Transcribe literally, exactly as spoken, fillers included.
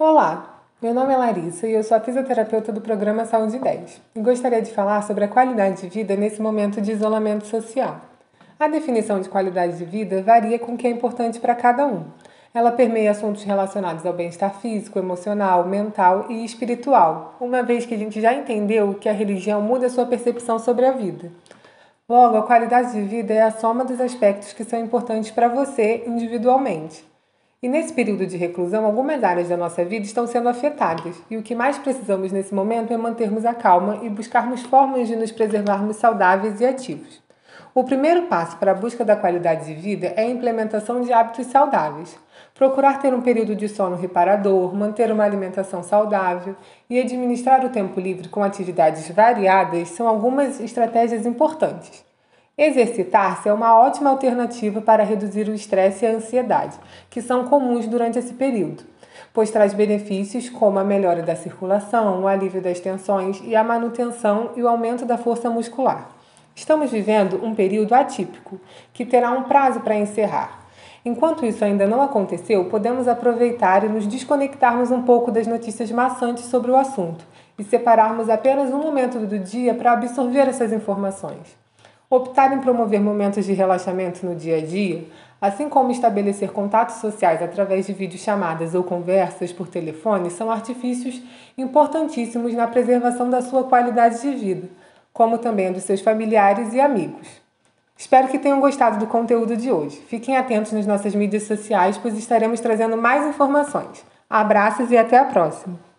Olá, meu nome é Larissa e eu sou a fisioterapeuta do programa Saúde dez e gostaria de falar sobre a qualidade de vida nesse momento de isolamento social. A definição de qualidade de vida varia com o que é importante para cada um. Ela permeia assuntos relacionados ao bem-estar físico, emocional, mental e espiritual, uma vez que a gente já entendeu que a religião muda a sua percepção sobre a vida. Logo, a qualidade de vida é a soma dos aspectos que são importantes para você individualmente. E nesse período de reclusão, algumas áreas da nossa vida estão sendo afetadas, e o que mais precisamos nesse momento é mantermos a calma e buscarmos formas de nos preservarmos saudáveis e ativos. O primeiro passo para a busca da qualidade de vida é a implementação de hábitos saudáveis. Procurar ter um período de sono reparador, manter uma alimentação saudável e administrar o tempo livre com atividades variadas são algumas estratégias importantes. Exercitar-se é uma ótima alternativa para reduzir o estresse e a ansiedade, que são comuns durante esse período, pois traz benefícios como a melhora da circulação, o alívio das tensões e a manutenção e o aumento da força muscular. Estamos vivendo um período atípico, que terá um prazo para encerrar. Enquanto isso ainda não aconteceu, podemos aproveitar e nos desconectarmos um pouco das notícias maçantes sobre o assunto e separarmos apenas um momento do dia para absorver essas informações. Optar em promover momentos de relaxamento no dia a dia, assim como estabelecer contatos sociais através de videochamadas ou conversas por telefone, são artifícios importantíssimos na preservação da sua qualidade de vida, como também dos seus familiares e amigos. Espero que tenham gostado do conteúdo de hoje. Fiquem atentos nas nossas mídias sociais, pois estaremos trazendo mais informações. Abraços e até a próxima!